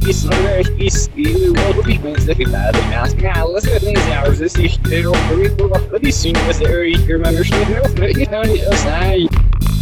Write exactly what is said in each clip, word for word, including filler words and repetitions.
isso não é isso. E o outro bico da cidade, mas que ela se tem hours is ich der Rico of the scene was there you remember she no you know you say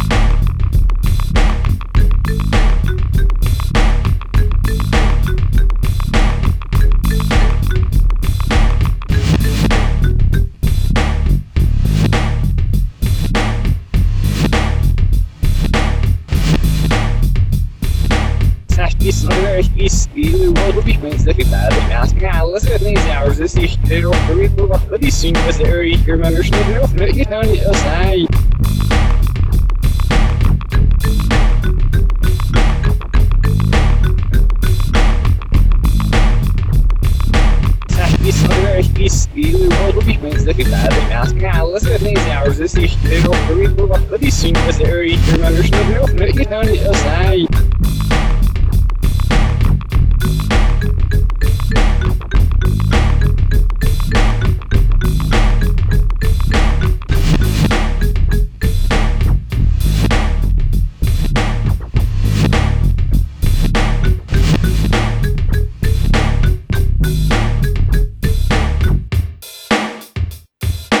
isso não é isso. E o outro bico da cidade, mas que ela se tem hours is ich der Rico of the scene was there you remember she no you know you say isso não é isso. E o outro bico da cidade, mas que ela se tem hours is ich der Rico of the scene was there you remember she no you know you say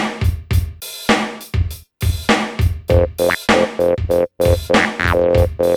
Thank you.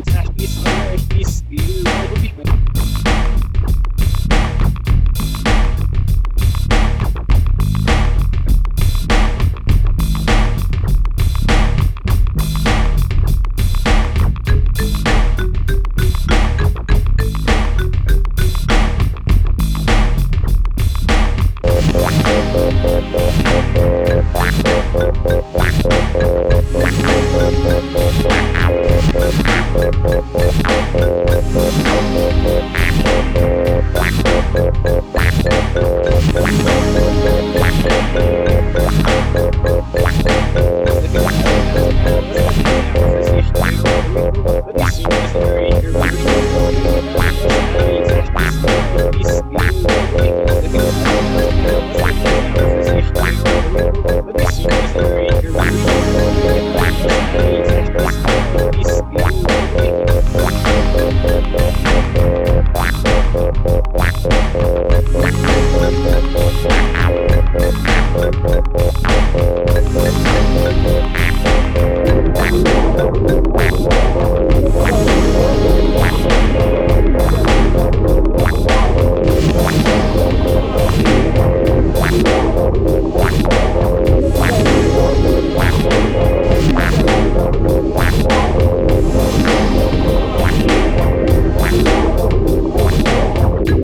Satisfy